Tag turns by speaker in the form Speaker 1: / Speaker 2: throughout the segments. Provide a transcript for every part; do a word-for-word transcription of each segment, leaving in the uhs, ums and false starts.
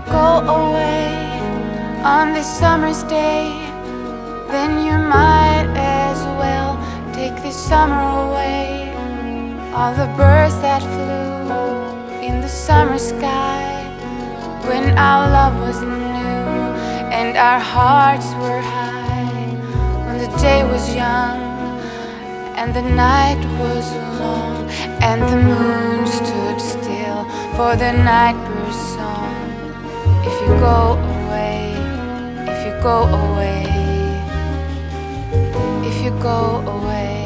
Speaker 1: go away on this summer's day, then you might as well take this summer away. All the birds that flew in the summer sky, when our love was new and our hearts were high, when the day was young and the night was long, and the moon stood still for the night bird's song. If you go away, if you go away, if you go away.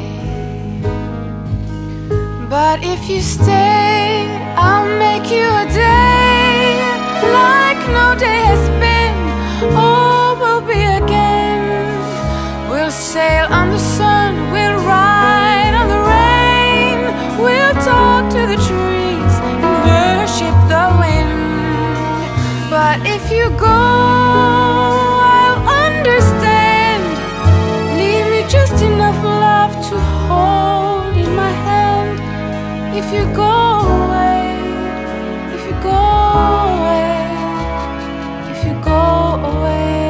Speaker 1: But if you stay, I'll make you a day like no day has been or will be again. We'll sail on the sun, we'll ride on the rain, we'll talk to the trees and worship the wind. But if you go, I'll understand. Leave me just enough love to hold in my hand. If you go away, if you go away, if you go away,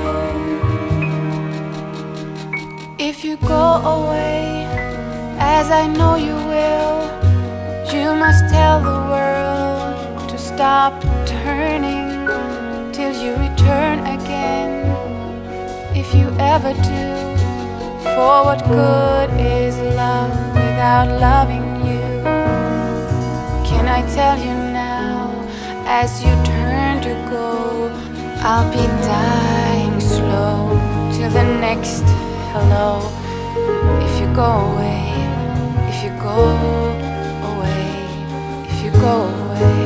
Speaker 1: if you go away, as I know you will, you must tell the world to stop turning till you return again. If you ever do, for what good is love without loving you? Can I tell you now, as you turn to go, I'll be dying slow till the next hello. If you go away, if you go away, if you go away.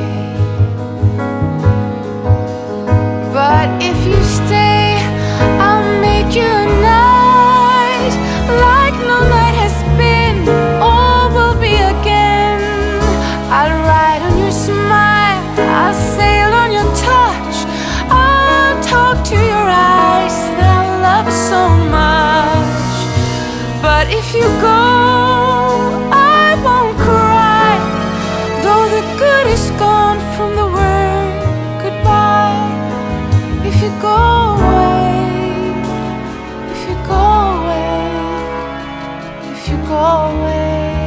Speaker 1: But if you stay, I'll make you a night like no night has been or will be again. I'll ride on your smile, I'll sail on your touch, I'll talk to your eyes that I love so much. But if you go, I won't cry, though the good is gone from the word goodbye. If you go away, if you go away, if you go away.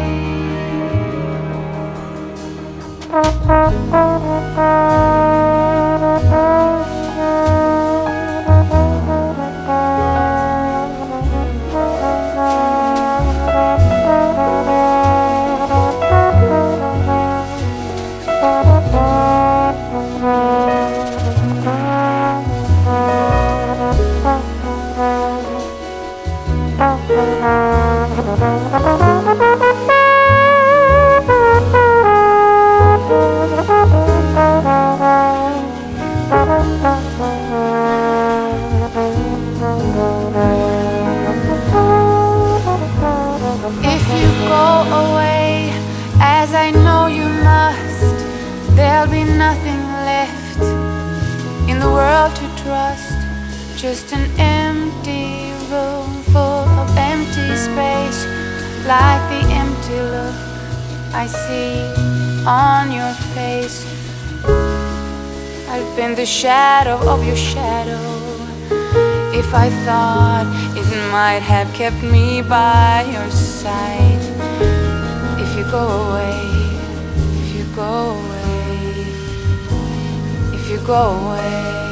Speaker 1: If you go away, as I know you must, there'll be nothing left in the world to trust. Just an empty room full of empty space, like the empty look I see on your face. I've been the shadow of your shadow. If I thought it might have kept me by your side. If you go away, if you go away, if you go away.